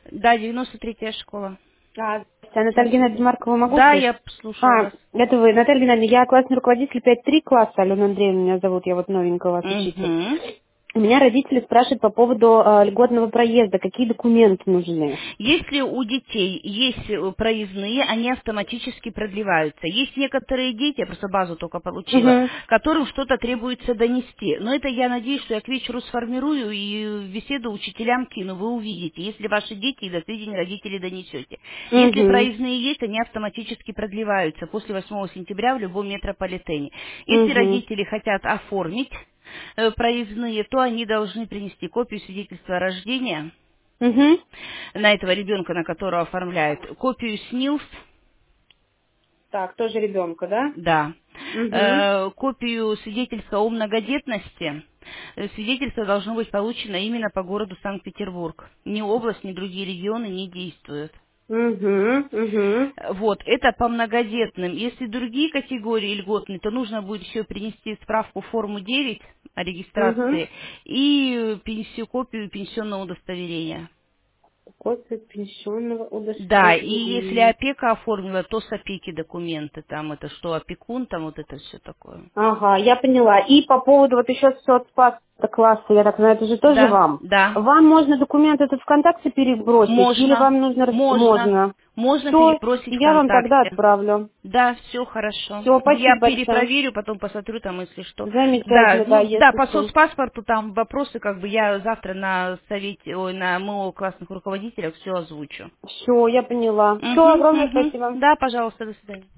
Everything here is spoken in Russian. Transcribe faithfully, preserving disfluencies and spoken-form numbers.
Да, девяносто третья школа. А, а Наталья Геннадьевна Маркова могу Да, слышать? я слушаю А, вас. это вы, Наталья Геннадьевна, я классный руководитель пять три класса, Алена Андреевна меня зовут, я вот новенькая у вас учитель. Угу. У меня родители спрашивают по поводу э, льготного проезда, какие документы нужны. Если у детей есть э, проездные, они автоматически продлеваются. Есть некоторые дети, я просто базу только получила, Угу, которым что-то требуется донести. Но это я надеюсь, что я к вечеру сформирую и в беседу учителям кину, вы увидите. Если ваши дети и до сведения родителей донесете. Если угу, проездные есть, они автоматически продлеваются после восьмого сентября в любом метрополитене. Если угу, родители хотят оформить э, проездные, то они должны принести копию свидетельства о рождении угу. на этого ребенка, на которого оформляют, копию СНИЛС, Так, тоже ребенка, да? да, Угу. э, копию свидетельства о многодетности. Э, Свидетельство должно быть получено именно по городу Санкт-Петербург. Ни область, ни другие регионы не действуют. Угу, угу, Э, Вот, это по многодетным. Если другие категории льготные, то нужно будет еще принести справку форму девять о угу. регистрации и пенсию, копию пенсионного удостоверения. Копия пенсионного Да, и если удостоверения. опека оформила, то с опеки документы, там это что, опекун, там вот это все такое. Ага, я поняла. И по поводу вот еще соцпаспорта класса, я так знаю, это же тоже Да, вам. да, Вам можно документ этот ВКонтакте перебросить или можно, вам нужно... рас- можно, Можно. можно Все, перебросить я вам тогда ВКонтакте. отправлю. Да, все хорошо. Все, Я спасибо большое. перепроверю, потом посмотрю там, если что. Да, Замечательно, да, ну да, если по что. соцпаспорту там вопросы, как бы я завтра на совете, ой, на МО классных руководителях все озвучу. Все, я поняла. Все, Угу, огромное угу. спасибо. Да, пожалуйста, до свидания.